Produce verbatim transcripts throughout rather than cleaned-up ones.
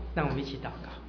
让我们一起祷告。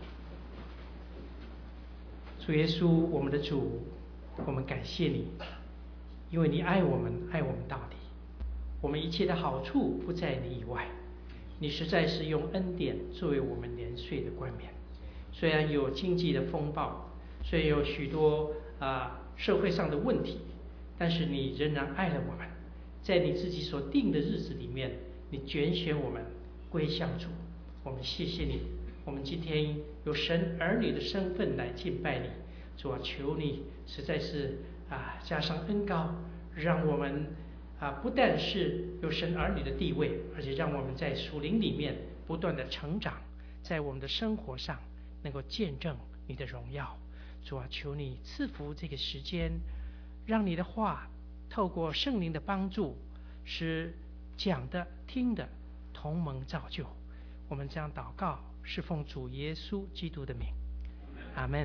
主耶稣，我们的主，我们感谢你，因为你爱我们，爱我们到底。我们一切的好处不在你以外，你实在是用恩典作为我们年岁的冠冕。虽然有经济的风暴，虽然有许多啊、呃、社会上的问题，但是你仍然爱了我们。在你自己所定的日子里面，你拣选我们归向主。我们谢谢你，我们今天有神儿女的身份来敬拜你。主啊，求你实在是啊加上恩膏，让我们啊不但是有神儿女的地位，而且让我们在属灵里面不断的成长，在我们的生活上能够见证你的荣耀。主啊，求你赐福这个时间，让你的话透过圣灵的帮助，使讲的听的同蒙造就。我们这样祷告，是奉主耶稣基督的名，阿们。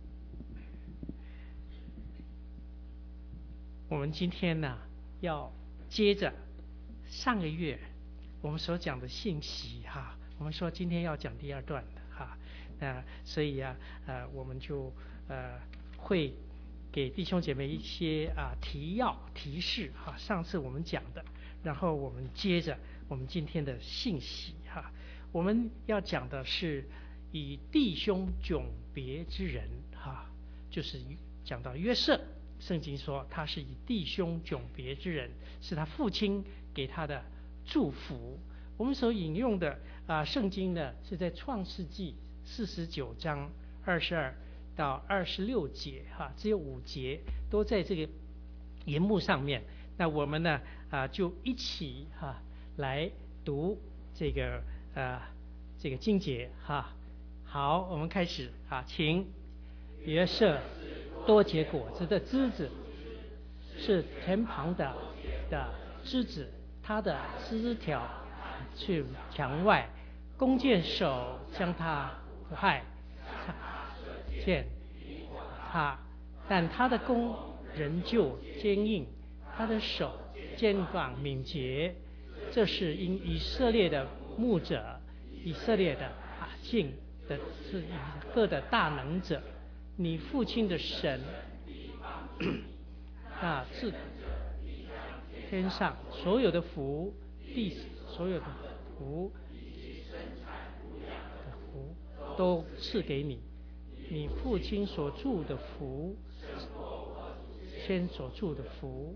我们今天呢，要接着上个月我们所讲的信息哈，我们说今天要讲第二段的哈，那所以啊，呃，我们就呃会给弟兄姐妹一些啊提要提示哈，上次我们讲的，然后我们接着我们今天的信息哈，我们要讲的是以弟兄迥别之人哈，就是讲到约瑟。圣经说他是以弟兄迥别之人，是他父亲给他的祝福。我们所引用的啊圣经呢，是在创世纪四十九章二十二到二十六节哈，只有五节都在这个荧幕上面。那我们呢啊就一起哈来读这个呃这个经节哈。好，我们开始啊，请约瑟多结果子的枝子，是田旁的的枝子，它的枝条去墙外，弓箭手将它害，箭他，但他的弓仍旧坚硬，他的手肩膀敏捷。这是因以色列的牧者，以色列的百姓的是一个的大能者。你父亲的神，那是天上所有的福，地所有的福的福都赐给你。你父亲所住的福，先所住的福，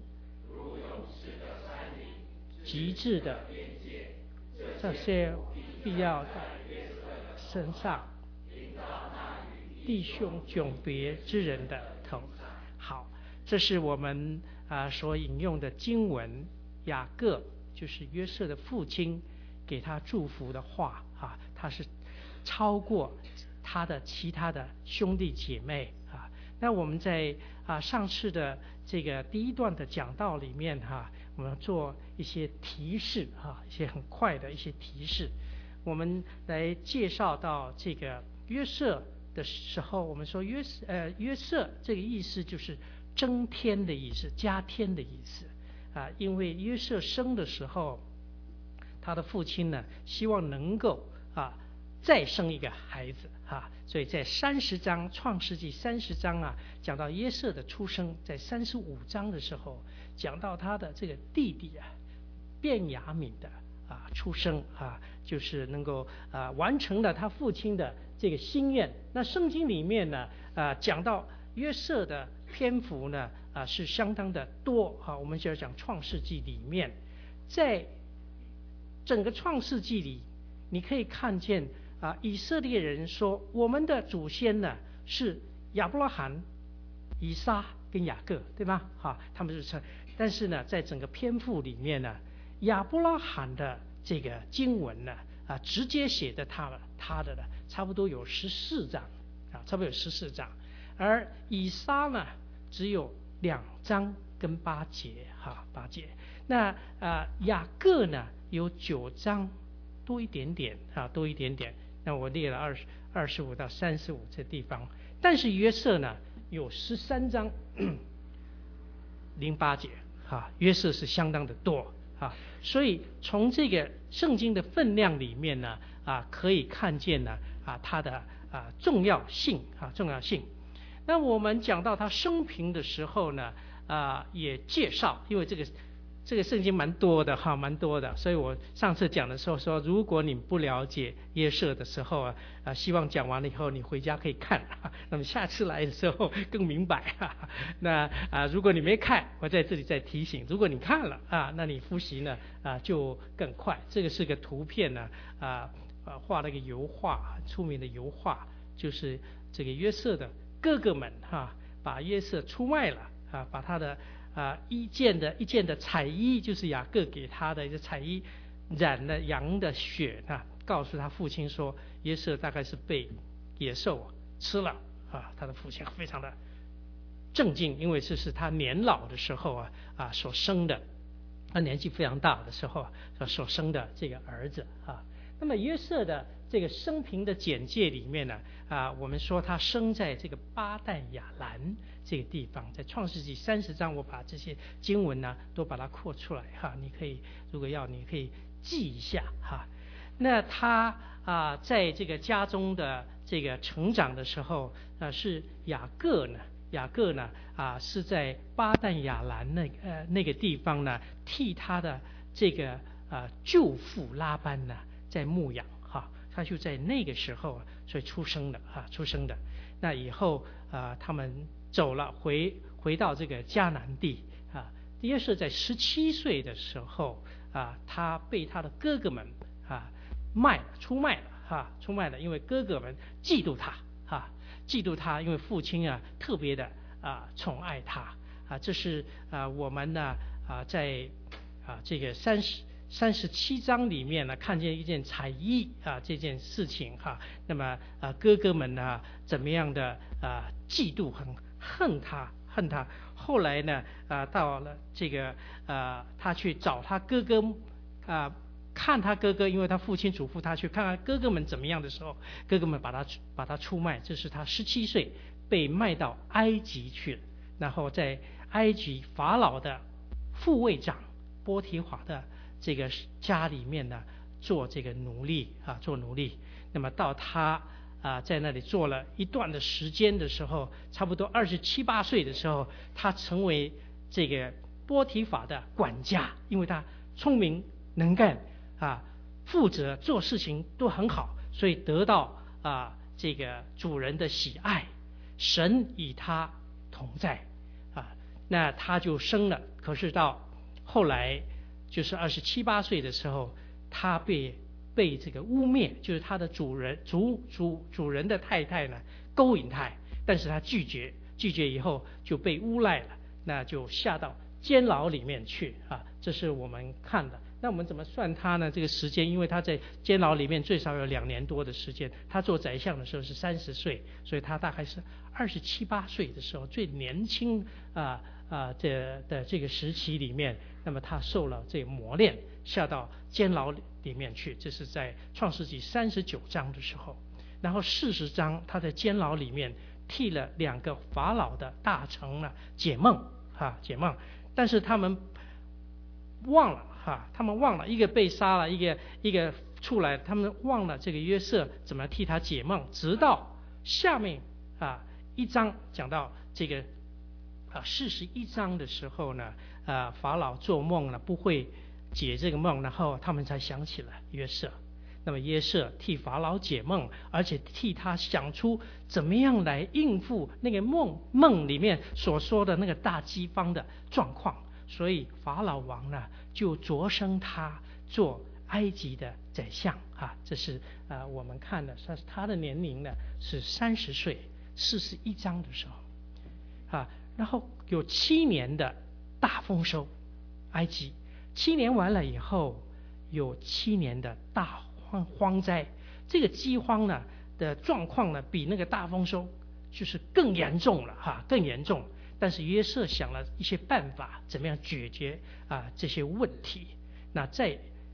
极致的这些必要在身上。弟兄迥别之人的头。好，这是我们啊、呃、所引用的经文，雅各就是约瑟的父亲给他祝福的话啊，他是超过他的其他的兄弟姐妹啊。那我们在啊上次的这个第一段的讲道里面哈、啊，我们做一些提示啊，一些很快的一些提示，我们来介绍到这个约瑟的时候，我们说约呃约瑟这个意思就是增添的意思，加添的意思啊。因为约瑟生的时候，他的父亲呢希望能够啊再生一个孩子啊，所以在三十章创世纪三十章啊讲到约瑟的出生，在三十五章的时候讲到他的这个弟弟啊便雅悯的啊出生啊，就是能够啊完成了他父亲的这个心愿。那圣经里面呢啊讲到约瑟的篇幅呢啊是相当的多啊，我们就要讲创世纪里面，在整个创世纪里你可以看见啊以色列人说我们的祖先呢是亚伯拉罕、以撒跟雅各，对吗？哈，他们是称，但是呢在整个篇幅里面呢，亚伯拉罕的这个经文呢啊直接写的他的他的呢差不多有十四章啊，差不多有十四章，而以撒呢只有两章跟八节哈八节。那啊雅各呢有九章多一点点啊多一点点。那我列了二十二十五到三十五这地方，但是约瑟呢有十三章零八节哈，约瑟是相当的多啊。所以从这个圣经的分量里面呢，啊，可以看见呢，啊，它的啊重要性啊重要性。那我们讲到他生平的时候呢，啊，也介绍，因为这个。这个圣经蛮多的哈，蛮多的，所以我上次讲的时候说，如果你不了解约瑟的时候啊，啊，希望讲完了以后你回家可以看，啊、那么下次来的时候更明白。啊、那啊，如果你没看，我在这里再提醒；如果你看了啊，那你复习呢啊就更快。这个是个图片呢，啊啊画了一个油画，出名的油画，就是这个约瑟的哥哥们哈、啊，把约瑟出卖了啊，把他的。啊，一件的一件的彩衣，就是雅各给他的一个彩衣，染了羊的血啊，告诉他父亲说，约瑟大概是被野兽吃了啊。他的父亲非常的震惊，因为这是他年老的时候啊啊所生的，他年纪非常大的时候啊所生的这个儿子啊。那么约瑟的这个生平的简介里面呢，啊，我们说他生在这个巴旦亚兰这个地方，在创世纪三十章，我把这些经文呢都把它扩出来哈，你可以如果要你可以记一下哈。那他啊在这个家中的这个成长的时候，啊是雅各呢，雅各呢啊是在巴旦亚兰那呃那个地方呢，替他的这个啊舅父拉班呢在牧养哈，他就在那个时候所以出生的啊出生的。那以后啊他们走了回回到这个迦南地啊，约瑟在十七岁的时候啊，他被他的哥哥们啊卖了出卖了哈、啊、出卖了，因为哥哥们嫉妒他啊嫉妒他，因为父亲啊特别的啊宠爱他啊。这是啊我们呢啊在啊这个三十三十七章里面呢看见一件彩衣啊这件事情哈、啊。那么啊哥哥们呢怎么样的啊嫉妒很恨他恨他，后来呢啊到了这个啊他去找他哥哥啊看他哥哥，因为他父亲嘱咐他去看看哥哥们怎么样的时候，哥哥们把他把他出卖，这是他十七岁被卖到埃及去了，然后在埃及法老的副卫长波提华的这个家里面呢做这个奴隶啊做奴隶。那么到他啊在那里做了一段的时间的时候，差不多二十七八岁的时候，他成为这个波提法的管家，因为他聪明能干啊，负责做事情都很好，所以得到啊这个主人的喜爱，神与他同在啊，那他就生了。可是到后来就是二十七八岁的时候，他被被这个污蔑，就是他的主人主主主人的太太呢勾引他，但是他拒绝拒绝以后就被诬赖了，那就下到监牢里面去啊。这是我们看的。那我们怎么算他呢？这个时间，因为他在监牢里面最少有两年多的时间。他做宰相的时候是三十岁，所以他大概是二十七八岁的时候，最年轻啊啊的的这个时期里面，那么他受了这个磨练，下到监牢里面去。这是在创世纪三十九章的时候，然后四十章他在监牢里面替了两个法老的大臣呢解梦啊解梦，但是他们忘了。哈，他们忘了，一个被杀了，一个一个出来，他们忘了这个约瑟怎么替他解梦，直到下面啊一章讲到这个啊四十一章的时候呢，啊法老做梦了不会解这个梦，然后他们才想起了约瑟。那么约瑟替法老解梦，而且替他想出怎么样来应付那个梦梦里面所说的那个大饥荒的状况。所以法老王呢就擢升他做埃及的宰相啊，这是啊我们看的，他他的年龄呢是三十岁，四十一章的时候啊，然后有七年的大丰收，埃及七年完了以后，有七年的大荒荒灾，这个饥荒呢的状况呢比那个大丰收就是更严重了哈、啊，更严重。但是约瑟想了一些办法，怎么样解决啊这些问题？那在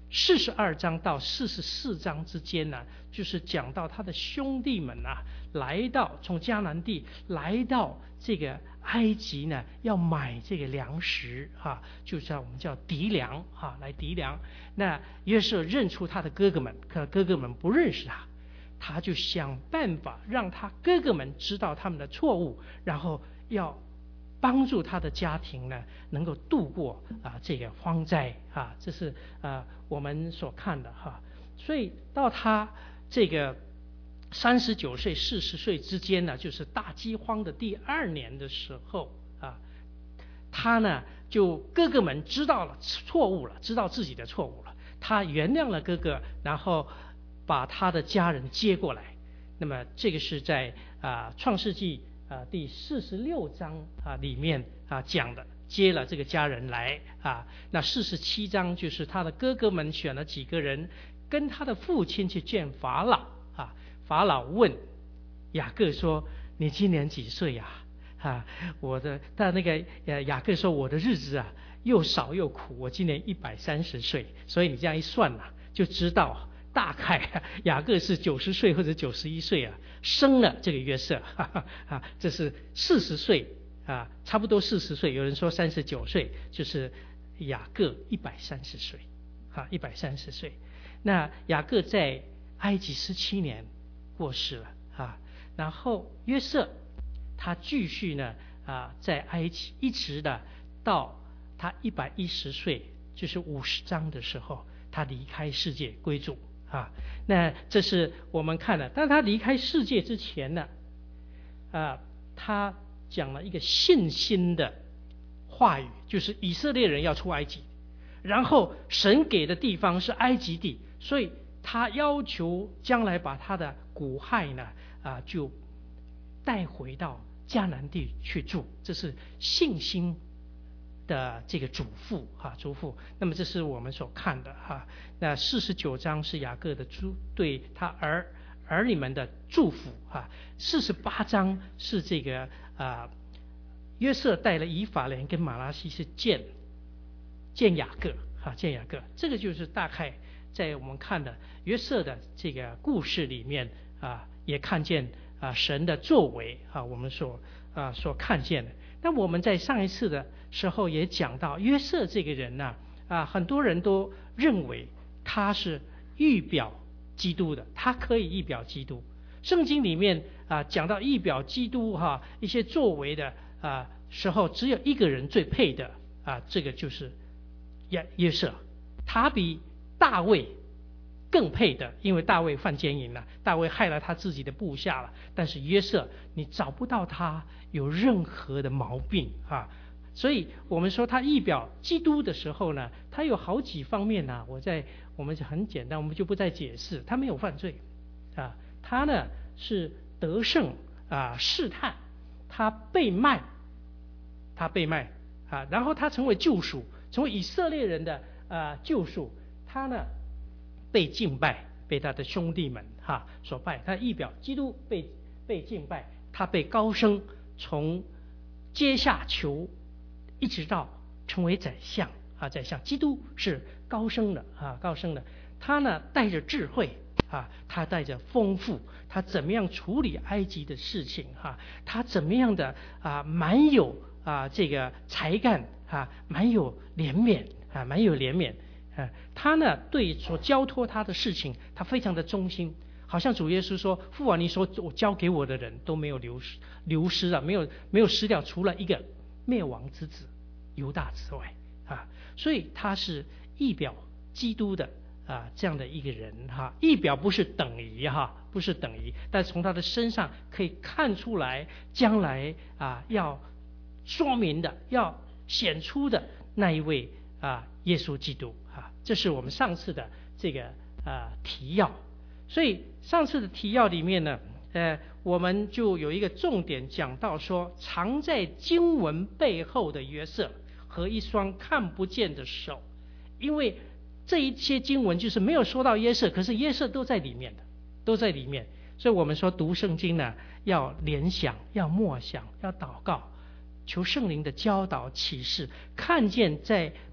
四十二章到四十四章之间呢，就是讲到他的兄弟们啊，来到从迦南地来到这个埃及呢，要买这个粮食啊，就叫我们叫籴粮啊，来籴粮。那约瑟认出他的哥哥们，可哥哥们不认识他，他就想办法让他哥哥们知道他们的错误，然后要帮助他的家庭呢，能够度过啊这个荒灾啊，这是啊我们所看的哈。所以到他这个三十九岁、四十岁之间呢，就是大饥荒的第二年的时候啊，他呢就哥哥们知道了错误了，知道自己的错误了，他原谅了哥哥，然后把他的家人接过来。那么这个是在啊创世纪啊第四十六章啊里面啊讲的，接了这个家人来啊。那四十七章就是他的哥哥们选了几个人，跟他的父亲去见法老啊。法老问雅各说：“你今年几岁呀？”啊，我的，但那个呃雅各说：“我的日子啊又少又苦，我今年一百三十岁。”所以你这样一算啊，就知道大概雅各是九十岁或者九十一岁啊，生了这个约瑟，哈哈啊，这是四十岁啊，差不多四十岁。有人说三十九岁，就是雅各一百三十岁，啊，一百三十岁。那雅各在埃及十七年过世了啊，然后约瑟他继续呢啊，在埃及一直的到他一百一十岁，就是五十章的时候，他离开世界归主啊。那这是我们看的，但他离开世界之前呢，啊，他讲了一个信心的话语，就是以色列人要出埃及，然后神给的地方是埃及地，所以他要求将来把他的骨骸呢啊就带回到迦南地去住，这是信心的这个嘱咐啊，嘱咐。那么这是我们所看的哈、啊。那四十九章是雅各的祝对他儿儿女们的祝福啊。四十八章是这个啊约瑟带了以法莲跟马拉西是见见雅各啊，见雅各。这个就是大概在我们看的约瑟的这个故事里面啊，也看见啊神的作为啊，我们所啊所看见的。那我们在上一次的时候也讲到约瑟这个人呢 啊, 啊，很多人都认为他是预表基督的，他可以预表基督。圣经里面啊讲到预表基督哈、啊、一些作为的啊时候，只有一个人最配的啊，这个就是约约瑟，他比大卫更配的，因为大卫犯奸淫了，大卫害了他自己的部下了，但是约瑟你找不到他有任何的毛病啊。所以我们说他预表基督的时候呢，他有好几方面呢、啊，我在我们很简单，我们就不再解释。他没有犯罪啊，他呢是得胜啊，试探，他被卖，他被卖啊，然后他成为救赎，成为以色列人的啊救赎，他呢被敬拜，被他的兄弟们哈、啊、所拜，他预表基督被被敬拜，他被高升，从阶下囚一直到成为宰相啊，宰相。基督是高升的啊，高升的。他呢带着智慧啊，他带着丰富，他怎么样处理埃及的事情啊？他怎么样的啊，蛮有啊这个才干啊，蛮有怜悯啊，蛮有怜悯。啊、他呢对所交托他的事情，他非常的忠心，好像主耶稣说：“父啊，你所交给我的人都没有流失，流失了，没有没有失掉，除了一个灭亡之子犹大之外啊。”所以他是预表基督的啊这样的一个人哈，预表不是等于哈，不是等于，但从他的身上可以看出来，将来啊要说明的，要显出的那一位啊耶稣基督啊，这是我们上次的这个啊提要。所以上次的提要里面呢，呃，我们就有一个重点讲到说，藏在经文背后的约瑟和一双看不见的手，因为这一些经文就是没有说到约瑟，可是约瑟都在里面的，都在里面。所以我们说读圣经呢，要联想，要默想，要祷告，求圣灵的教导启示，看见在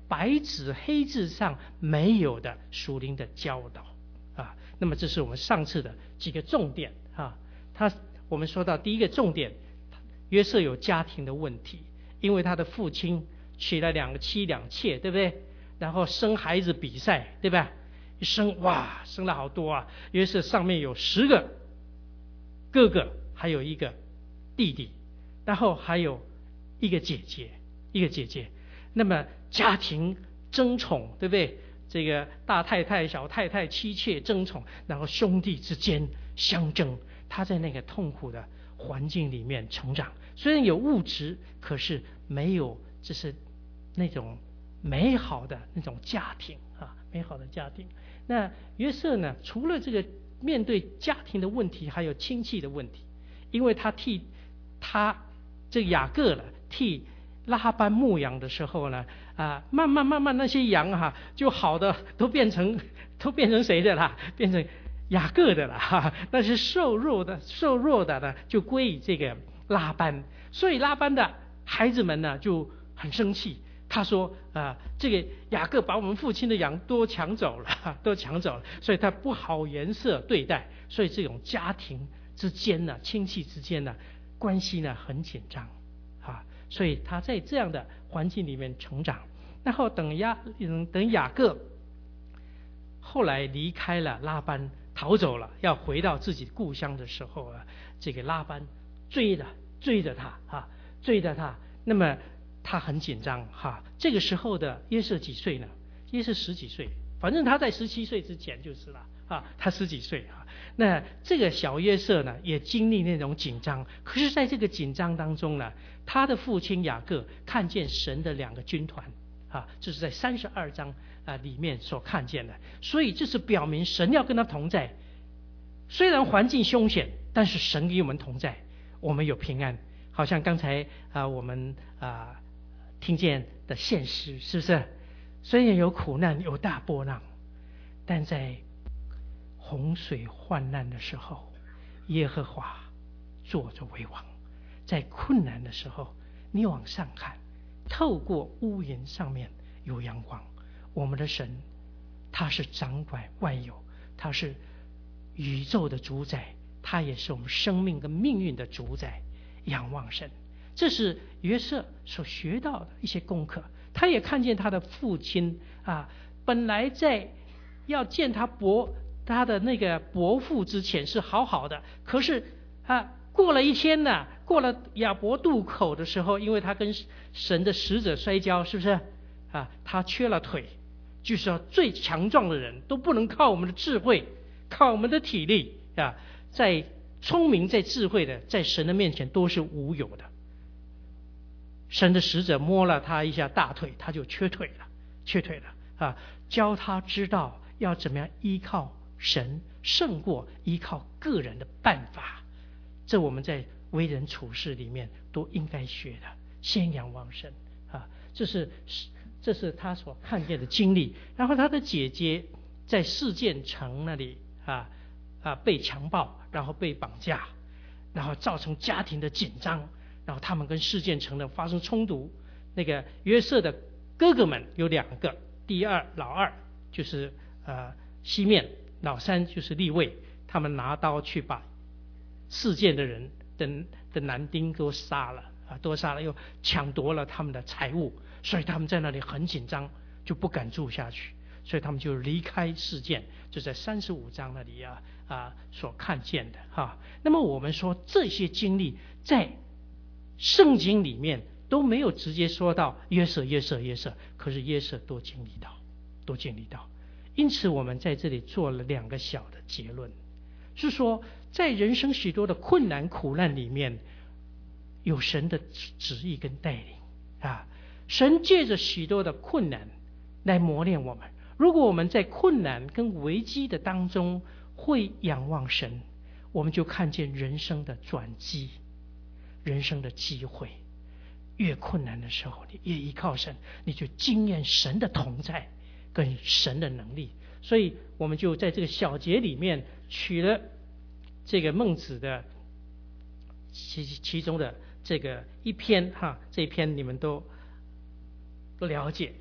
白纸黑字上没有的属灵的教导啊。那么这是我们上次的几个重点啊。他我们说到第一个重点，约瑟有家庭的问题，因为他的父亲娶了两个妻两妾，对不对？然后生孩子比赛，对吧？一生哇，生了好多啊！约瑟上面有十个哥哥，还有一个弟弟，然后还有一个姐姐，一个姐姐。那么家庭争宠，对不对？这个大太太、小太太、妻妾争宠，然后兄弟之间相争。他在那个痛苦的环境里面成长，虽然有物质，可是没有就是那种美好的那种家庭啊，美好的家庭。那约瑟呢，除了这个面对家庭的问题，还有亲戚的问题，因为他替他这个雅各了替拉班牧羊的时候呢，啊，慢慢慢慢那些羊哈、啊，就好的都变成都变成谁的啦？变成雅各的了哈。那些瘦弱的瘦弱的呢，就归于这个拉班。所以拉班的孩子们呢就很生气，他说啊，这个雅各把我们父亲的羊都抢走了，都抢走了，所以他不好颜色对待。所以这种家庭之间呢，亲戚之间呢，关系呢很紧张啊。所以他在这样的环境里面成长。然后等雅等雅各后来离开了拉班，逃走了，要回到自己故乡的时候啊，这个拉班追着追着他啊，追着他，那么他很紧张哈。这个时候的约瑟几岁呢？约瑟十几岁，反正他在十七岁之前就是了啊，他十几岁啊。那这个小约瑟呢，也经历那种紧张，可是在这个紧张当中呢，他的父亲雅各看见神的两个军团啊，这是在三十二章啊里面所看见的，所以这是表明神要跟他同在。虽然环境凶险，但是神与我们同在，我们有平安。好像刚才啊我们啊听见的现实，是不是？虽然有苦难，有大波浪，但在洪水患难的时候，耶和华坐着为王。在困难的时候，你往上看，透过屋檐上面有阳光。我们的神，他是掌管万有，他是宇宙的主宰，他也是我们生命跟命运的主宰。仰望神，这是约瑟所学到的一些功课。他也看见他的父亲啊，本来在要见他伯他的那个伯父之前是好好的，可是啊，过了一天呢，过了亚伯渡口的时候，因为他跟神的使者摔跤，是不是啊？他缺了腿，就是要最强壮的人都不能靠我们的智慧，靠我们的体力啊，在聪明在智慧的，在神的面前都是无有的。神的使者摸了他一下大腿，他就缺腿了，缺腿了啊！教他知道要怎么样依靠神，胜过依靠个人的办法。这我们在为人处事里面都应该学的，先仰望神啊！这是这是他所看见的经历。然后他的姐姐在示剑城那里啊啊被强暴，然后被绑架，然后造成家庭的紧张。然后他们跟示剑城的发生冲突。那个约瑟的哥哥们有两个，第二老二就是呃西面，老三就是利未，他们拿刀去把示剑的人的的男丁都杀了啊，都杀了，又抢夺了他们的财物，所以他们在那里很紧张，就不敢住下去，所以他们就离开示剑，就在三十五章那里啊啊所看见的哈、啊。那么我们说这些经历在圣经里面都没有直接说到约瑟约瑟约瑟，可是约瑟都经历到，都经历到。因此我们在这里做了两个小的结论，是说在人生许多的困难苦难里面，有神的旨意跟带领啊。神借着许多的困难来磨练我们。如果我们在困难跟危机的当中会仰望神，我们就看见人生的转机，人生的机会。越困难的时候，你越依靠神，你就经验神的同在跟神的能力。所以我们就在这个小节里面取了这个孟子的其其中的这个一篇哈，这一篇你们都都了解，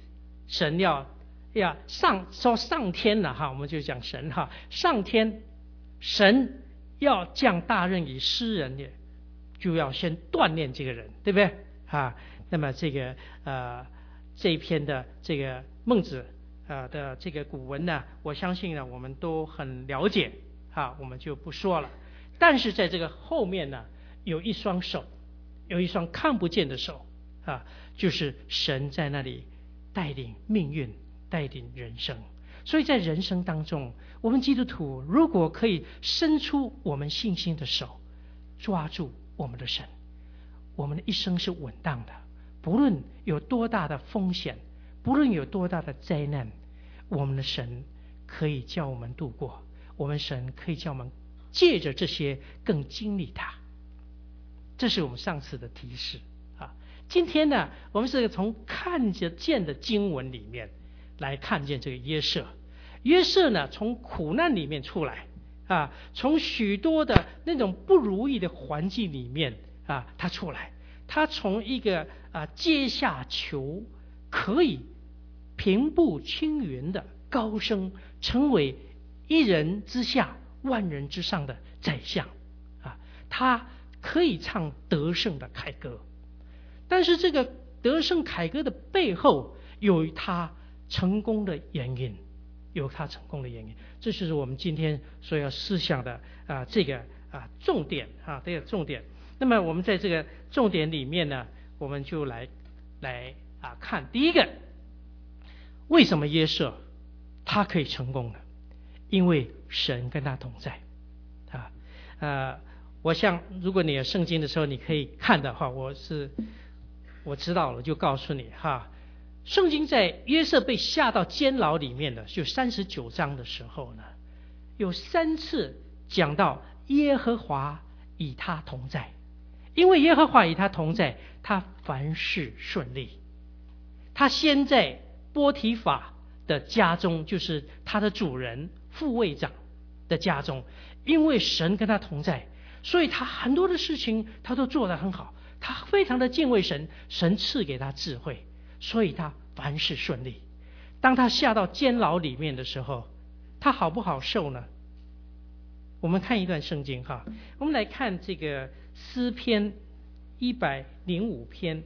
神要要上说上天了哈，我们就讲神哈，上天神要降大任于诗人的，就要先锻炼这个人，对不对啊？那么这个呃这一篇的这个孟子呃的这个古文呢，我相信呢我们都很了解啊，我们就不说了。但是在这个后面呢，有一双手，有一双看不见的手啊，就是神在那里带领命运，带领人生。所以在人生当中，我们基督徒如果可以伸出我们信心的手，抓住我们的神，我们的一生是稳当的。不论有多大的风险，不论有多大的灾难，我们的神可以叫我们度过，我们神可以叫我们借着这些更经历他。这是我们上次的提示啊。今天呢，我们是从看得见的经文里面来看见这个约瑟。约瑟呢，从苦难里面出来啊，从许多的那种不如意的环境里面啊，他出来，他从一个啊阶下囚可以平步青云的高升，成为一人之下万人之上的宰相啊，他可以唱得胜的凯歌。但是这个得胜凯歌的背后有他成功的原因，有他成功的原因，这就是我们今天所要思想的啊这个啊重点啊这个重点。那么我们在这个重点里面呢，我们就来来啊看第一个，为什么约瑟他可以成功呢？因为神跟他同在啊。呃，我想如果你有圣经的时候，你可以看的话，我是我知道了就告诉你哈。圣经在约瑟被下到监牢里面的，就三十九章的时候呢，有三次讲到耶和华与他同在，因为耶和华与他同在，他凡事顺利。他先在波提法的家中，就是他的主人副卫长的家中，因为神跟他同在，所以他很多的事情他都做得很好，他非常的敬畏神，神赐给他智慧，所以他凡事顺利。当他下到监牢里面的时候，他好不好受呢？我们看一段圣经哈，我们来看这个诗篇一百零五篇。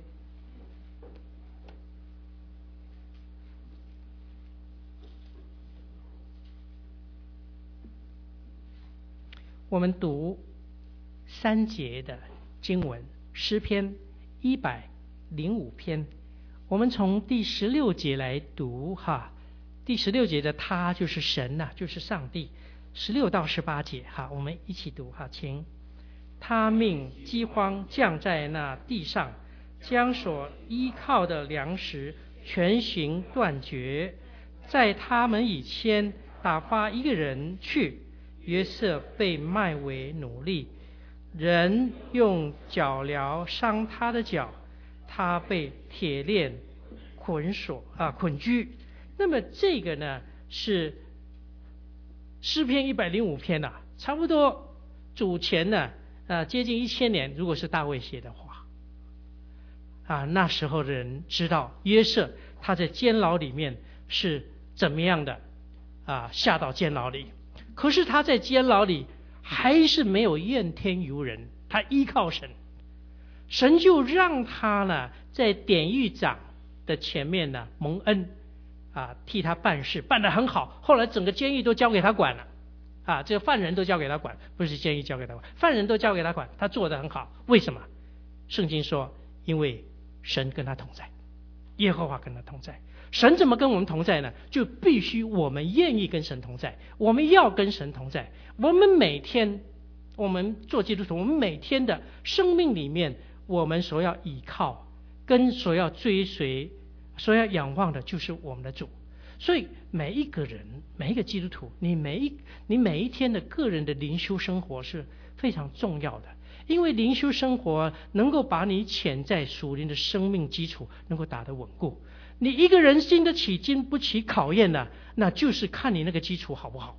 我们读三节的经文，诗篇一百零五篇，我们从第十六节来读哈。第十六节的他就是神呐、啊，就是上帝。十六到十八节哈，我们一起读哈，请。他命饥荒降在那地上，将所依靠的粮食全行断绝，在他们以前打发一个人去。约瑟被卖为奴隶，人用脚镣伤他的脚，他被铁链捆锁啊捆拘。那么这个呢是诗篇一百零五篇呐、啊，差不多主前呢啊接近一千年，如果是大卫写的话啊，那时候的人知道约瑟他在监牢里面是怎么样的啊下到监牢里。可是他在监牢里还是没有怨天尤人，他依靠神，神就让他呢在典狱长的前面呢蒙恩啊，替他办事，办得很好。后来整个监狱都交给他管了啊，这个犯人都交给他管，不是监狱交给他管，犯人都交给他管，他做得很好。为什么？圣经说，因为神跟他同在，耶和华跟他同在。神怎么跟我们同在呢？就必须我们愿意跟神同在，我们要跟神同在。我们每天，我们做基督徒，我们每天的生命里面，我们所要依靠跟所要追随所要仰望的就是我们的主。所以每一个人，每一个基督徒，你每一你每一天的个人的灵修生活是非常重要的，因为灵修生活能够把你潜在属灵的生命基础能够打得稳固。你一个人经得起经不起考验呢，那就是看你那个基础好不好。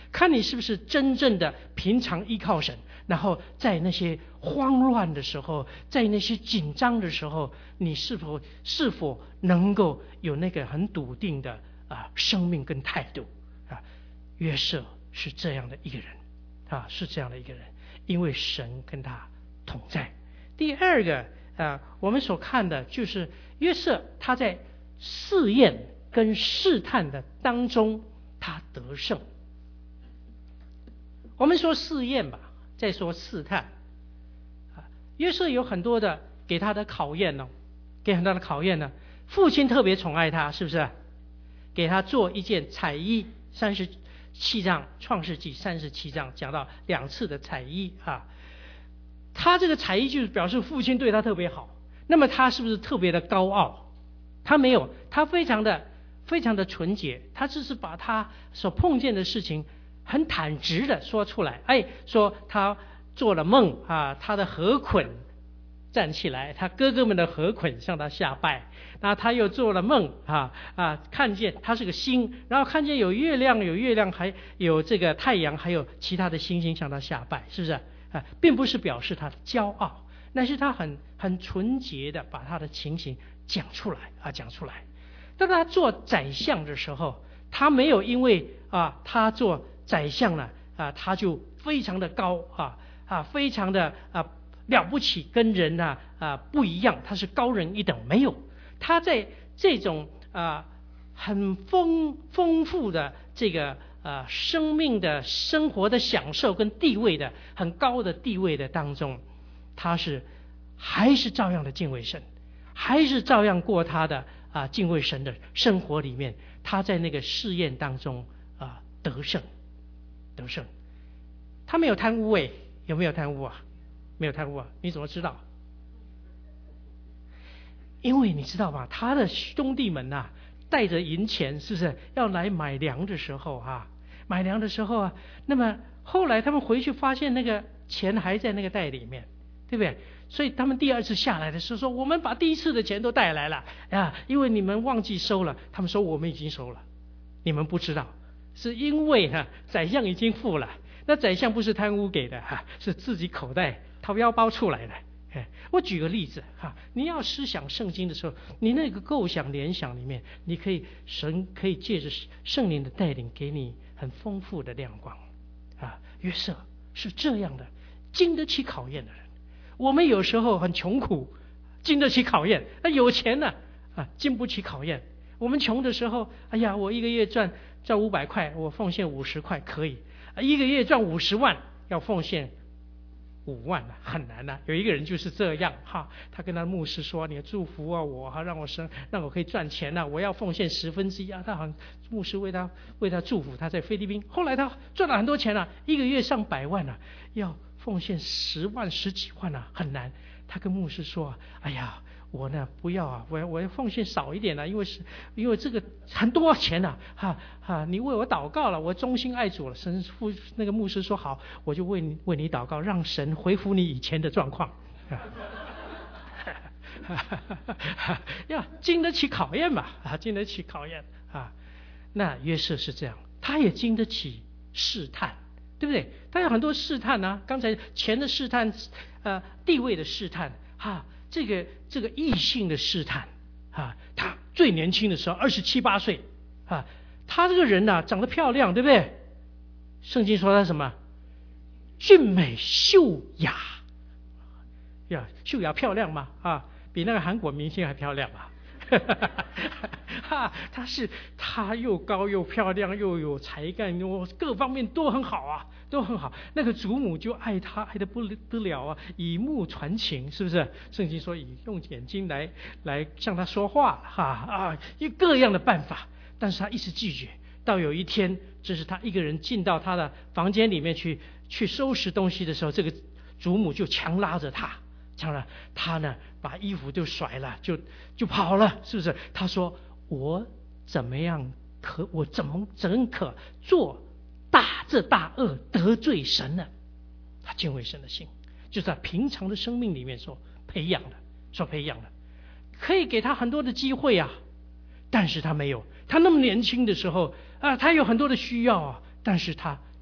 看你是不是真正的平常依靠神，然后在那些慌乱的时候，在那些紧张的时候，你是否是否能够有那个很笃定的啊生命跟态度啊？约瑟是这样的一个人啊，是这样的一个人，因为神跟他同在。第二个啊，我们所看的就是约瑟他在试验跟试探的当中，他得胜。我们说试验吧，再说试探。约瑟有很多的给他的考验哦，给很多的考验呢。父亲特别宠爱他，是不是？给他做一件彩衣，三十七章创世纪三十七章讲到两次的彩衣啊。他这个彩衣就是表示父亲对他特别好。那么他是不是特别的高傲？他没有，他非常的非常的纯洁，他只是把他所碰见的事情很坦直的说出来。哎，说他做了梦啊，他的河捆站起来，他哥哥们的河捆向他下拜。然后他又做了梦啊啊，看见他是个星，然后看见有月亮，有月亮，还有这个太阳，还有其他的星星向他下拜，是不是啊？并不是表示他的骄傲，但是他很很纯洁的把他的情形讲出来啊，讲出来。当他做宰相的时候，他没有因为啊他做宰相了啊，他就非常的高啊啊，非常的啊了不起，跟人啊啊不一样，他是高人一等。没有，他在这种啊很丰丰富的这个啊生命的生活的享受跟地位的很高的地位的当中，他是还是照样的敬畏神，还是照样过他的啊敬畏神的生活里面。他在那个试验当中啊得胜，得胜。他没有贪污诶，有没有贪污啊？没有贪污啊？你怎么知道？因为你知道吗？他的兄弟们啊，带着银钱，是不是要来买粮的时候啊？买粮的时候啊，那么后来他们回去发现那个钱还在那个袋里面，对不对？所以他们第二次下来的时候说，我们把第一次的钱都带来了啊，因为你们忘记收了。他们说我们已经收了，你们不知道，是因为呢、啊、宰相已经付了。那宰相不是贪污给的哈、啊，是自己口袋掏腰包出来的。哎，我举个例子哈、啊，你要思想圣经的时候，你那个构想联想里面，你可以神可以借着圣灵的带领，给你很丰富的亮光啊。约瑟是这样的，经得起考验的人。我们有时候很穷苦，经得起考验；那有钱呢啊，经不起考验。我们穷的时候，哎呀，我一个月赚赚五百块，我奉献五十块可以；一个月赚五十万，要奉献五万啊，很难呐、啊。有一个人就是这样哈，他跟他牧师说：“你要祝福啊我哈，让我生，让我可以赚钱呐、啊，我要奉献十分之一啊。”他好像牧师为他为他祝福，他在菲律宾，后来他赚了很多钱了、啊，一个月上百万啊，要奉献十万十几万啊，很难。他跟牧师说：“哎呀，我呢不要啊，我我要奉献少一点啊，因为是因为这个很多钱呐、啊，哈哈，你为我祷告了，我忠心爱主了。”神父那个牧师说：“好，我就为你为你祷告，让神恢复你以前的状况。”要经得起考验嘛，啊，经得起考验啊。那约瑟是这样，他也经得起试探。对不对？他有很多试探啊，刚才钱的试探，呃，地位的试探，哈、啊，这个这个异性的试探，啊，他最年轻的时候二十七八岁，啊，他这个人呐、啊、长得漂亮，对不对？圣经说他什么？俊美秀雅，呀，秀雅漂亮嘛，啊，比那个韩国明星还漂亮嘛。哈，他是他又高又漂亮又有才干，又各方面都很好啊，都很好。那个祖母就爱他，爱得不得了啊，以目传情，是不是？圣经说以用眼睛来来向他说话，哈啊，有各样的办法，但是他一直拒绝。到有一天，这是他一个人进到他的房间里面去去收拾东西的时候，这个祖母就强拉着他。当然，他呢把衣服就甩了，就就跑了，是不是？他说：“我怎么样可我怎么怎可做大这大恶得罪神呢？”他敬畏神的心，就在平常的生命里面所培养的，所培养的，可以给他很多的机会啊，但是他没有。他那么年轻的时候啊，他有很多的需要啊，但是他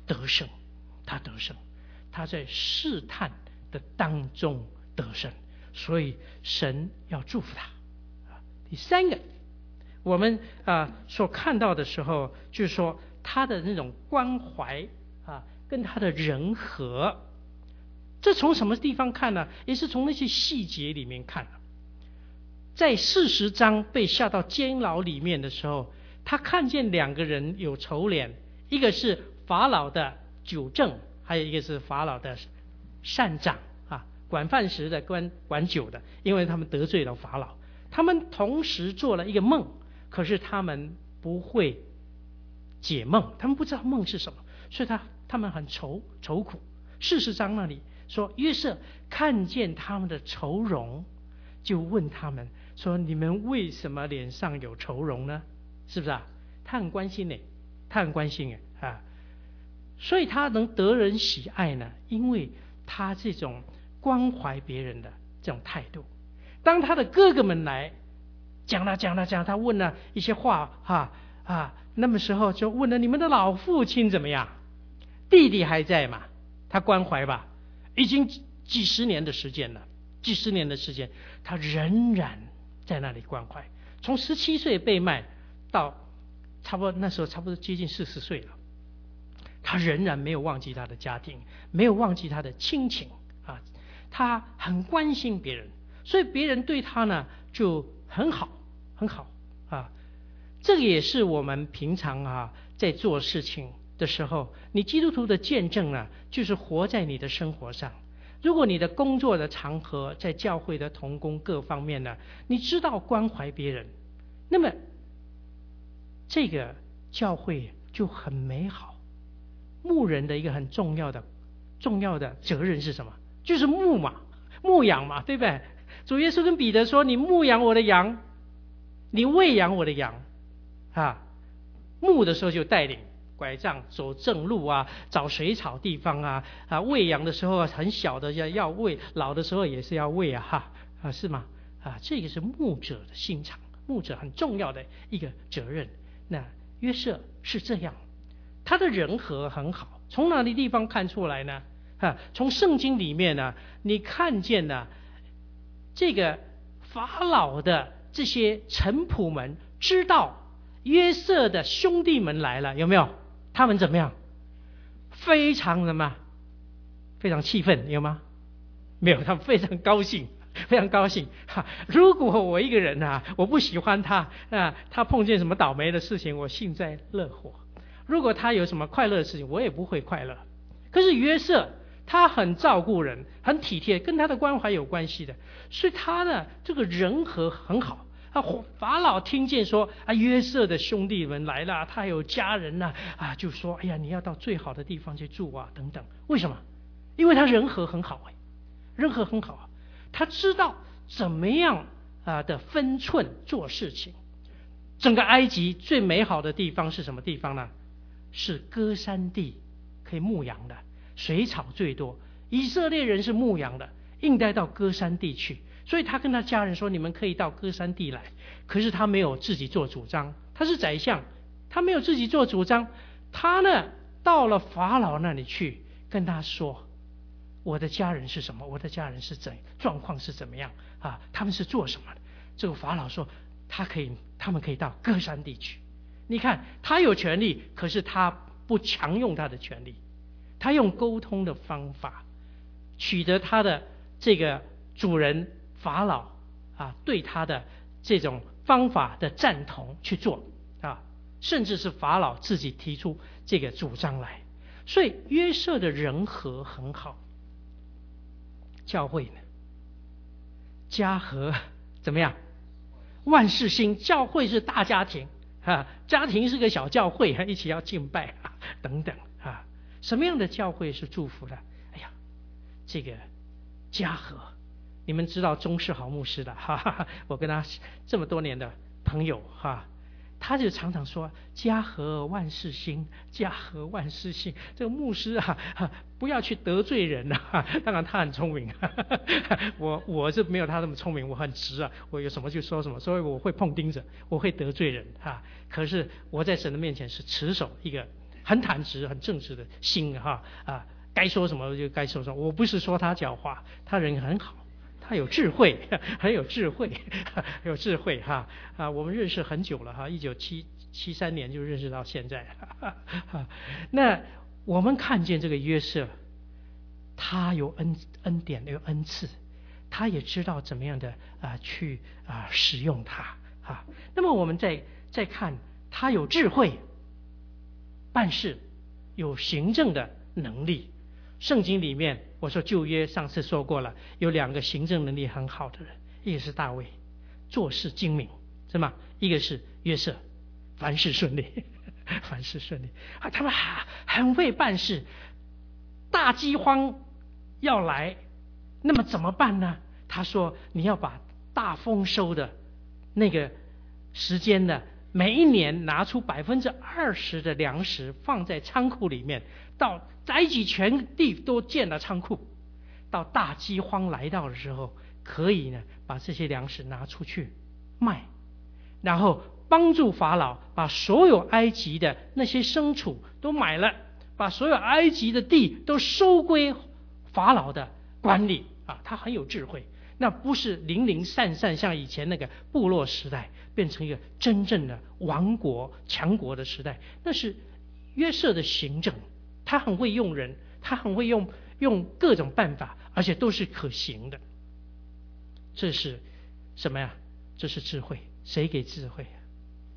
得胜，他得胜，他在试探的当中得胜，所以神要祝福他。第三个，我们啊所看到的时候，就是说他的那种关怀啊，跟他的人和，这从什么地方看呢？也是从那些细节里面看。在四十章被下到监牢里面的时候，他看见两个人有仇脸，一个是法老的酒政，还有一个是法老的膳长啊，管饭食的跟管酒的，因为他们得罪了法老。他们同时做了一个梦，可是他们不会解梦，他们不知道梦是什么，所以他他们很愁愁苦。四十章那里说，约瑟看见他们的愁容，就问他们说：“你们为什么脸上有愁容呢？”是不是啊？他很关心呢，他很关心啊，所以他能得人喜爱呢，因为他这种关怀别人的这种态度。当他的哥哥们来讲了讲了讲，他问了一些话哈啊，那么时候就问了：你们的老父亲怎么样？弟弟还在吗？他关怀吧，已经几十年的时间了，几十年的时间，他仍然在那里关怀。从十七岁被卖到差不多那时候差不多接近四十岁了，他仍然没有忘记他的家庭，没有忘记他的亲情啊，他很关心别人。所以别人对他呢就很好很好啊，这个也是我们平常啊在做事情的时候，你基督徒的见证呢，就是活在你的生活上。如果你的工作的场合，在教会的同工各方面呢，你知道关怀别人，那么这个教会就很美好。牧人的一个很重要的重要的责任是什么？就是牧嘛，牧养嘛，对不对？主耶稣跟彼得说：“你牧养我的羊，你喂养我的羊。”啊，牧的时候就带领拐杖走正路啊，找水草地方啊，啊，喂养的时候很小的要要喂，老的时候也是要喂啊，哈啊，是吗？啊，这个是牧者的心肠，牧者很重要的一个责任。那约瑟是这样，他的人和很好，从哪里地方看出来呢？啊，从圣经里面呢，你看见呢。这个法老的这些臣仆们知道约瑟的兄弟们来了，有没有？他们怎么样？非常的嘛，非常气愤，有吗？没有，他们非常高兴，非常高兴。哈，如果我一个人啊，我不喜欢他啊，他碰见什么倒霉的事情，我幸灾乐祸；如果他有什么快乐的事情，我也不会快乐。可是约瑟，他很照顾人，很体贴，跟他的关怀有关系的，所以他呢这个人和很好。啊，法老听见说啊约瑟的兄弟们来了，他有家人呐 啊, 啊，就说哎呀你要到最好的地方去住啊等等。为什么？因为他人和很好哎，人和很好，他知道怎么样啊的分寸做事情。整个埃及最美好的地方是什么地方呢？是歌珊地，可以牧羊的。水草最多，以色列人是牧羊的，应该到歌珊地去。所以他跟他家人说：“你们可以到歌珊地来。”可是他没有自己做主张，他是宰相，他没有自己做主张。他呢，到了法老那里去，跟他说：“我的家人是什么？我的家人是怎状况是怎么样啊？他们是做什么的？”这个法老说：“他可以，他们可以到歌珊地去。”你看，他有权利，可是他不强用他的权利。他用沟通的方法取得他的这个主人法老啊对他的这种方法的赞同去做啊，甚至是法老自己提出这个主张来。所以约瑟的人和很好。教会呢，家和怎么样？万事兴。教会是大家庭啊，家庭是个小教会，一起要敬拜啊等等啊。什么样的教会是祝福的？哎呀，这个家和，你们知道钟世豪牧师的哈哈哈，我跟他这么多年的朋友哈，他就常常说家和万事兴，家和万事兴。这个牧师啊，不要去得罪人啊。当然他很聪明，我我是没有他那么聪明，我很直啊，我有什么就说什么，所以我会碰钉子，我会得罪人啊。可是我在神的面前是持守一个很坦直、很正直的心哈啊，该说什么就该说什么。我不是说他狡猾，他人很好，他有智慧，很有智慧，有智慧哈啊！我们认识很久了哈，一九七七三年就认识到现在。哈哈那我们看见这个约瑟，他有恩恩典，有恩赐，他也知道怎么样的啊去啊使用它啊。那么我们再再看，他有智慧，办事有行政的能力。圣经里面我说旧约上次说过了，有两个行政能力很好的人，一个是大卫，做事精明，是吗？一个是约瑟，凡事顺利，凡事顺利啊，他们很会办事。大饥荒要来，那么怎么办呢？他说你要把大丰收的那个时间呢，每一年拿出百分之二十的粮食放在仓库里面，到埃及全地都建了仓库，到大饥荒来到的时候，可以呢把这些粮食拿出去卖，然后帮助法老把所有埃及的那些牲畜都买了，把所有埃及的地都收归法老的管理啊，他很有智慧。那不是零零散散像以前那个部落时代，变成一个真正的王国强国的时代。那是约瑟的行政，他很会用人，他很会用用各种办法，而且都是可行的。这是什么呀？这是智慧。谁给智慧啊？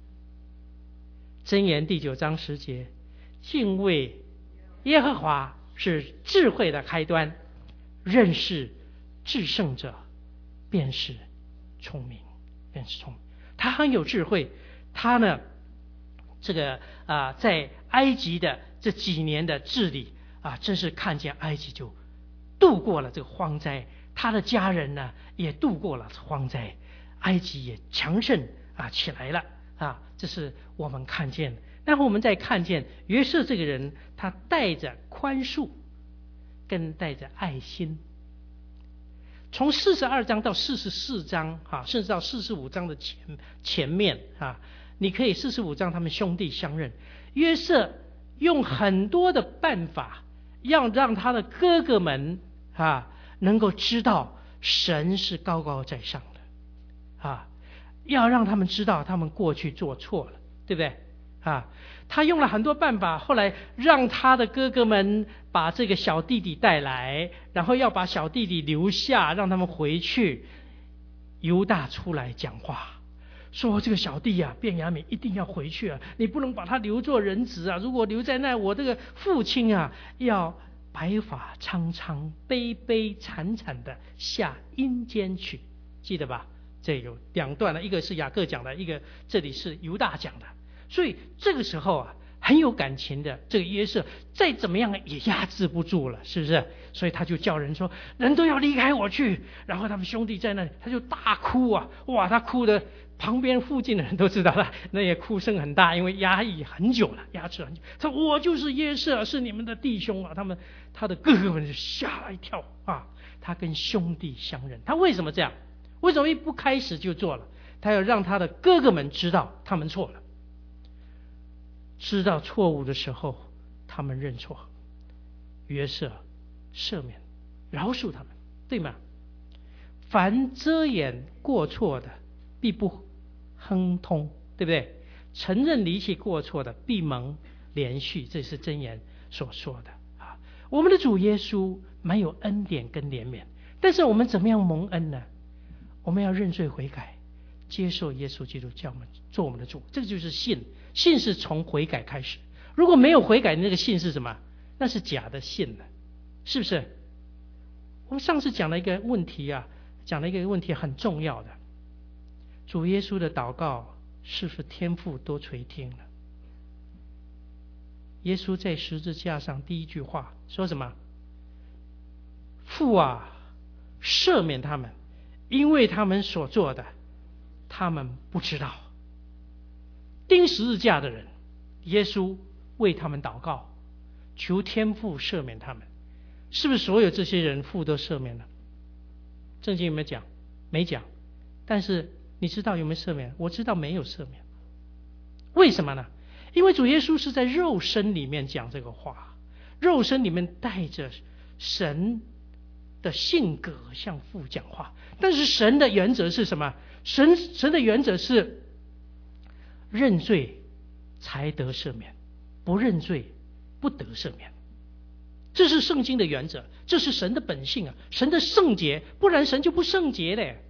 箴言第九章十节，敬畏耶和华是智慧的开端，认识至圣者便是聪明，便是聪明。他很有智慧，他呢，这个啊、呃，在埃及的这几年的治理啊，真是看见埃及就度过了这个荒灾，他的家人呢也度过了荒灾，埃及也强盛啊起来了啊，这是我们看见的。然后我们再看见约瑟这个人，他带着宽恕跟带着爱心。从四十二章到四十四章啊，甚至到四十五章的前前面啊，你可以四十五章他们兄弟相认，约瑟用很多的办法，要让他的哥哥们啊能够知道神是高高在上的啊，要让他们知道他们过去做错了，对不对啊？他用了很多办法，后来让他的哥哥们把这个小弟弟带来，然后要把小弟弟留下，让他们回去。犹大出来讲话，说这个小弟啊，便雅悯一定要回去啊，你不能把他留作人质啊！如果留在那，我这个父亲啊，要白发苍苍、悲悲惨惨的下阴间去，记得吧？这有两段了，一个是雅各讲的，一个这里是犹大讲的。所以这个时候啊，很有感情的这个约瑟，再怎么样也压制不住了，是不是？所以他就叫人说，人都要离开我去。然后他们兄弟在那里，他就大哭啊！哇，他哭的旁边附近的人都知道了，那也哭声很大，因为压抑很久了，压制很久。他说我就是约瑟，是你们的弟兄啊！他们他的哥哥们就吓了一跳啊！他跟兄弟相认，他为什么这样？为什么一不开始就做了？他要让他的哥哥们知道他们错了。知道错误的时候，他们认错，约瑟赦免饶恕他们，对吗？凡遮掩过错的必不亨通，对不对？承认离弃过错的必蒙连续，这是箴言所说的啊。我们的主耶稣蛮有恩典跟怜悯，但是我们怎么样蒙恩呢？我们要认罪悔改，接受耶稣基督叫我们做我们的主，这个就是信。信是从悔改开始，如果没有悔改，那个信是什么？那是假的信了，是不是？我们上次讲了一个问题啊，讲了一个问题很重要的，主耶稣的祷告是不是天父都垂听了？耶稣在十字架上第一句话说什么？父啊，赦免他们，因为他们所做的，他们不知道。钉十字架的人，耶稣为他们祷告，求天父赦免他们。是不是所有这些人父都赦免了？圣经有没有讲？没讲。但是你知道有没有赦免？我知道没有赦免。为什么呢？ 因为主耶稣是在肉身里面讲这个话，肉身里面带着神的性格向父讲话。但是神的原则是什么？神神的原则是认罪才得赦免，不认罪不得赦免。这是圣经的原则，这是神的本性啊，神的圣洁，不然神就不圣洁嘞。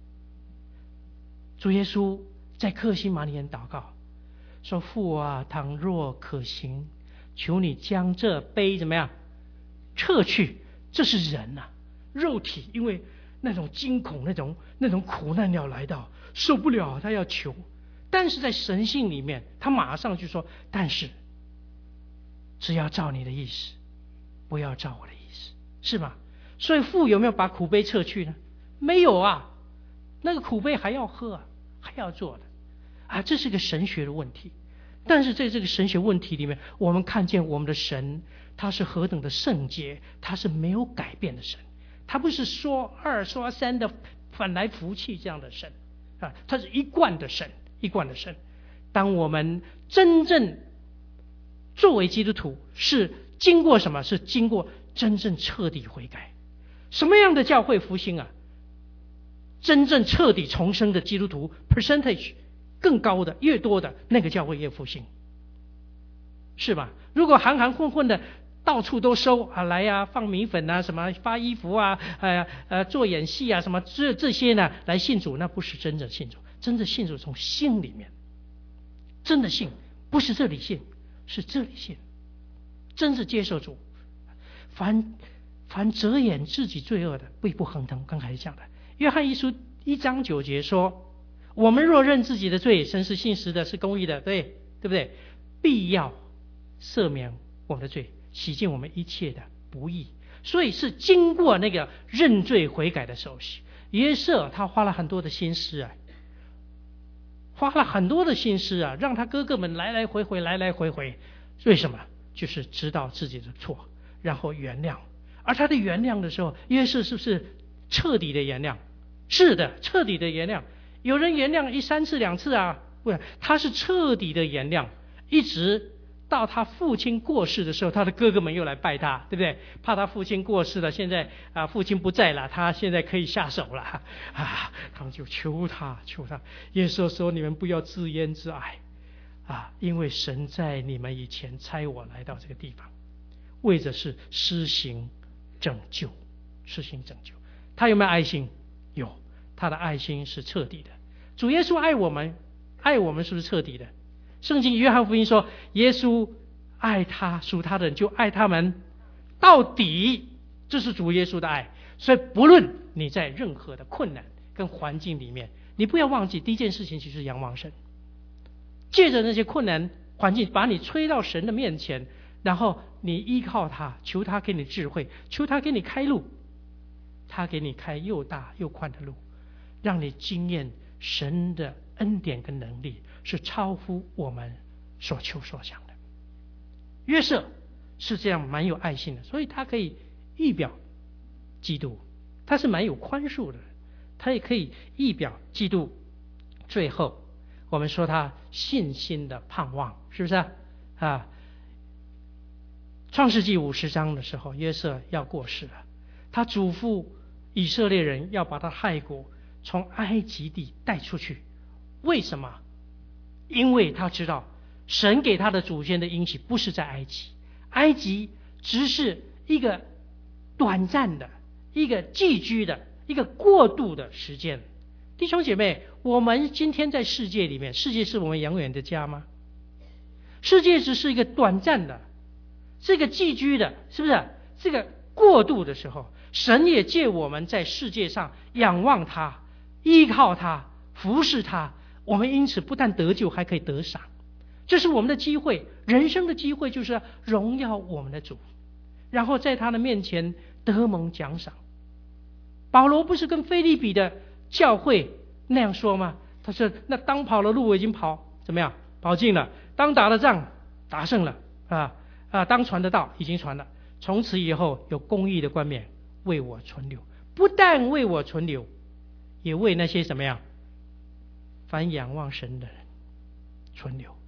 主耶稣在客西马尼园祷告说：父啊，倘若可行，求你将这杯怎么样撤去。这是人啊，肉体因为那种惊恐，那种那种苦难要来到，受不了，他要求。但是在神性里面，他马上就说：但是只要照你的意思，不要照我的意思，是吗？所以父有没有把苦杯撤去呢？没有啊，那个苦杯还要喝啊，还要做的啊，这是个神学的问题。但是在这个神学问题里面，我们看见我们的神他是何等的圣洁，他是没有改变的神，他不是说二说三的反来覆去这样的神啊，他是一贯的神，一贯的神。当我们真正作为基督徒，是经过什么？是经过真正彻底悔改。什么样的教会复兴啊？真正彻底重生的基督徒 percentage 更高的，越多的那个教会越复兴，是吧？如果含含混混的到处都收啊，来呀、啊，放米粉啊，什么发衣服啊，呃呃，做演戏啊，什么这这些呢，来信主，那不是真正信主。真正信主从心里面，真的信，不是这里信，是这里信，真是接受主。凡凡遮掩自己罪恶的，必不亨通。刚才讲的，约翰一书一章九节说：我们若认自己的罪，神是信实的，是公义的，对对不对？必要赦免我们的罪，洗净我们一切的不义。所以是经过那个认罪悔改的手续。约瑟他花了很多的心思啊，花了很多的心思啊，让他哥哥们来来回回，来来回回。为什么？就是知道自己的错，然后原谅。而他的原谅的时候，约瑟是不是彻底的原谅？是的，彻底的原谅。有人原谅一三次两次啊，不，他是彻底的原谅，一直到他父亲过世的时候，他的哥哥们又来拜他，对不对？怕他父亲过世了，现在啊父亲不在了，他现在可以下手了啊，他们就求他求他。耶稣说：你们不要自怨自艾啊，因为神在你们以前差我来到这个地方，为的是施行拯救，施行拯救。他有没有爱心？有，他的爱心是彻底的。主耶稣爱我们，爱我们是不是彻底的？圣经约翰福音说，耶稣爱他属他的人就爱他们到底，这是主耶稣的爱。所以不论你在任何的困难跟环境里面，你不要忘记第一件事情就是仰望神，借着那些困难环境把你吹到神的面前，然后你依靠他，求他给你智慧，求他给你开路，他给你开又大又宽的路，让你经验神的恩典跟能力是超乎我们所求所想的。约瑟是这样蛮有爱心的，所以他可以预表基督，他是蛮有宽恕的，他也可以预表基督。最后我们说他信心的盼望，是不是啊？啊创世纪五十章的时候，约瑟要过世了，他嘱咐以色列人要把他害国从埃及地带出去。为什么？因为他知道神给他的祖先的应许不是在埃及，埃及只是一个短暂的、一个寄居的、一个过渡的时间。弟兄姐妹，我们今天在世界里面，世界是我们永远的家吗？世界只是一个短暂的，是一个寄居的，是不是？这个过渡的时候，神也借我们在世界上仰望他，依靠他，服侍他，我们因此不但得救，还可以得赏。这是我们的机会，人生的机会，就是荣耀我们的主，然后在他的面前得蒙奖赏。保罗不是跟腓立比的教会那样说吗？他说：那当跑的路我已经跑怎么样？跑尽了。当打的仗打胜了啊啊！当传的道已经传了。从此以后有公义的冠冕为我存留，不但为我存留，也为那些怎么样？凡仰望神的人存留。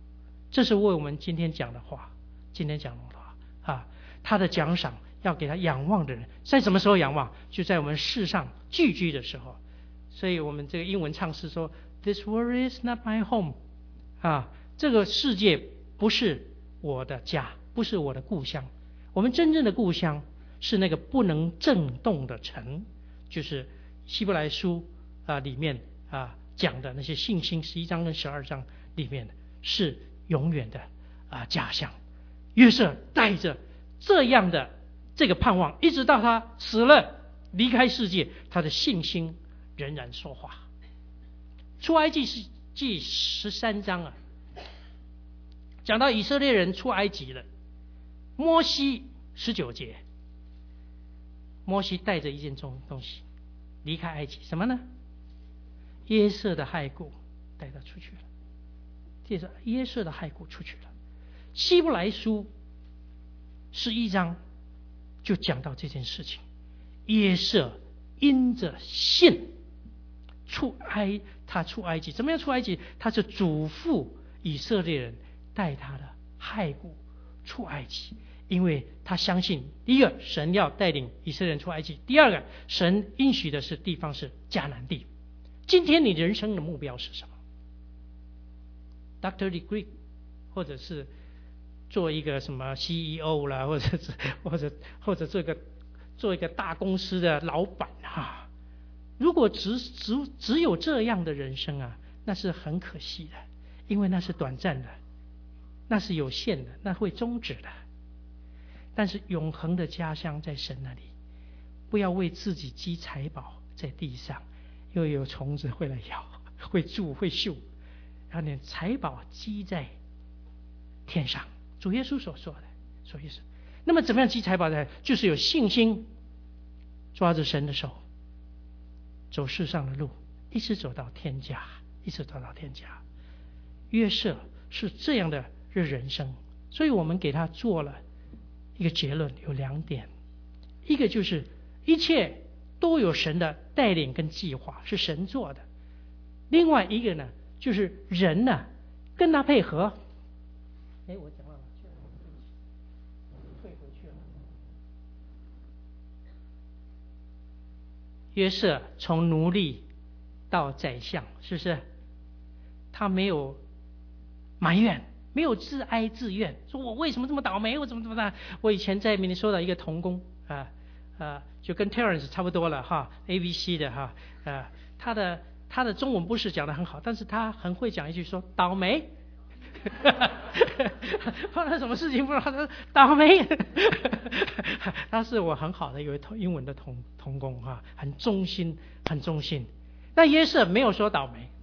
这是为我们今天讲的话，今天讲的话啊，他的奖赏要给他仰望的人，在什么时候仰望？就在我们世上聚居的时候。所以我们这个英文唱诗说 This world is not my home 啊，这个世界不是我的家，不是我的故乡。我们真正的故乡是那个不能震动的城，就是希伯来书啊里面啊讲的那些信心十一章跟十二章里面是永远的啊家乡。约瑟带着这样的这个盼望，一直到他死了离开世界，他的信心仍然说话。出埃及记十三章啊，讲到以色列人出埃及了。摩西十九节，摩西带着一件东东西离开埃及，什么呢？约瑟的骸骨带他出去了。接着约瑟的骸骨出去了。希伯来书十一章就讲到这件事情，约瑟因着信出埃，他出埃及，怎么样出埃及？他是嘱咐以色列人带他的骸骨出埃及，因为他相信，第一个，神要带领以色列人出埃及；第二个，神应许的是地方是迦南地。今天你人生的目标是什么 ？Doctor Degree， 或者是做一个什么 C E O 啦，或者是或者或者这个做一个大公司的老板啊。如果只只只有这样的人生啊，那是很可惜的，因为那是短暂的，那是有限的，那会终止的。但是永恒的家乡在神那里，不要为自己积财宝在地上，又有虫子会来咬，会蛀会锈，然后你财宝积在天上。主耶稣所说的，所以是。那么怎么样积财宝呢？就是有信心，抓着神的手，走世上的路，一直走到天家，一直走到天家。约瑟是这样的人生，所以我们给他做了一个结论，有两点。一个就是一切都有神的带领跟计划，是神做的。另外一个呢，就是人呢跟他配合。哎，我讲完了，退回去了。约瑟从奴隶到宰相，是不是？他没有埋怨，没有自哀自怨，说我为什么这么倒霉，我怎么怎么的。我以前在明尼苏达一个童工啊啊，就跟 Terence 差不多了哈 ，A B C 的哈啊，他的他的中文不是讲得很好，但是他很会讲一句说倒霉。发生什么事情不知道，他说倒霉。他是我很好的一位英文的同同工哈，很忠心，很忠心。那约瑟没有说倒霉，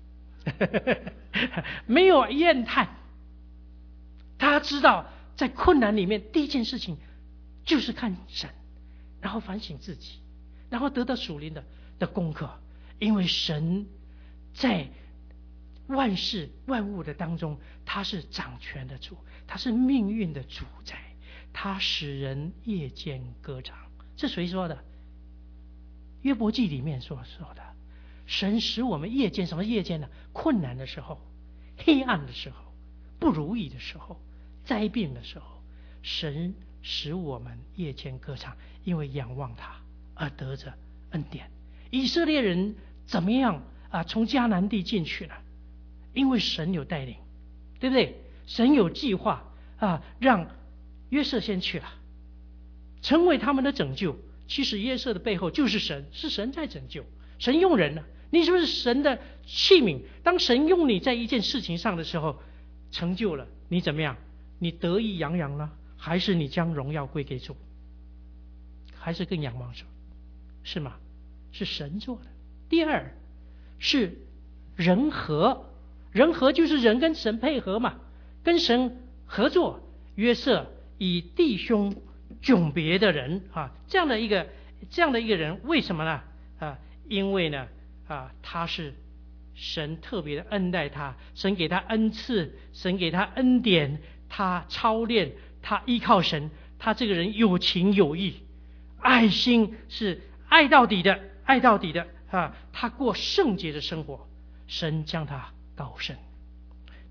没有怨叹，他知道在困难里面第一件事情就是看神，然后反省自己，然后得到属灵的的功课，因为神在万事万物的当中，他是掌权的主，他是命运的主宰，他使人夜间歌唱。是谁说的？约伯记里面所说的，神使我们夜间，什么夜间呢？困难的时候，黑暗的时候，不如意的时候，灾病的时候，神使我们夜间歌唱，因为仰望他而得着恩典。以色列人怎么样啊？从迦南地进去了，因为神有带领，对不对？神有计划啊，让约瑟先去了，成为他们的拯救。其实约瑟的背后就是神，是神在拯救，神用人了。你是不是神的器皿？当神用你在一件事情上的时候，成就了你，怎么样？你得意洋洋了，还是你将荣耀归给主？还是更仰望主？是吗？是神做的。第二是人和，人和就是人跟神配合嘛，跟神合作。约瑟以弟兄迥别的人啊，这样的一个这样的一个人，为什么呢？啊，因为呢啊，他是神特别的恩待他，神给他恩赐，神给他恩典，他操练，他依靠神，他这个人有情有义，爱心是爱到底的，爱到底的啊！他过圣洁的生活，神将他高升。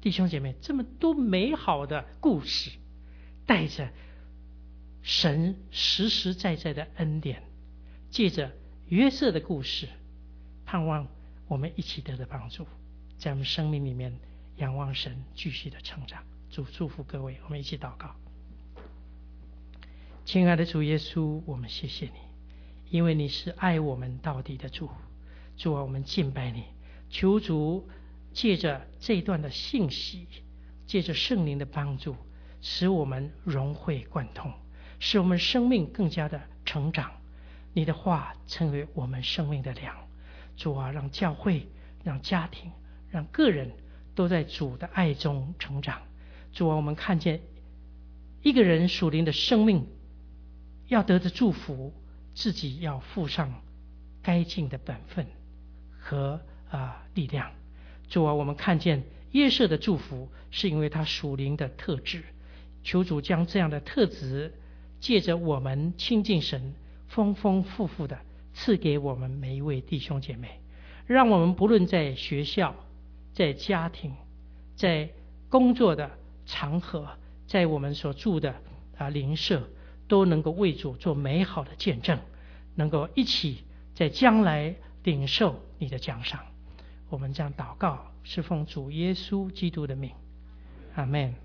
弟兄姐妹，这么多美好的故事，带着神实实在在的恩典，借着约瑟的故事，盼望我们一起得到帮助，在我们生命里面仰望神，继续的成长。主祝福各位，我们一起祷告。亲爱的主耶稣，我们谢谢你，因为你是爱我们到底的主。主啊，我们敬拜你，求主借着这一段的信息，借着圣灵的帮助，使我们融会贯通，使我们生命更加的成长。你的话成为我们生命的粮。主啊，让教会、让家庭、让个人都在主的爱中成长。主啊，我们看见一个人属灵的生命要得的祝福，自己要负上该尽的本分和、呃、力量。主啊，我们看见约瑟的祝福是因为他属灵的特质，求主将这样的特质借着我们亲近神，丰丰富富的赐给我们每一位弟兄姐妹，让我们不论在学校、在家庭、在工作的场合，在我们所住的、啊、邻舍，都能够为主做美好的见证，能够一起在将来领受你的奖赏。我们这样祷告，是奉主耶稣基督的名，阿们。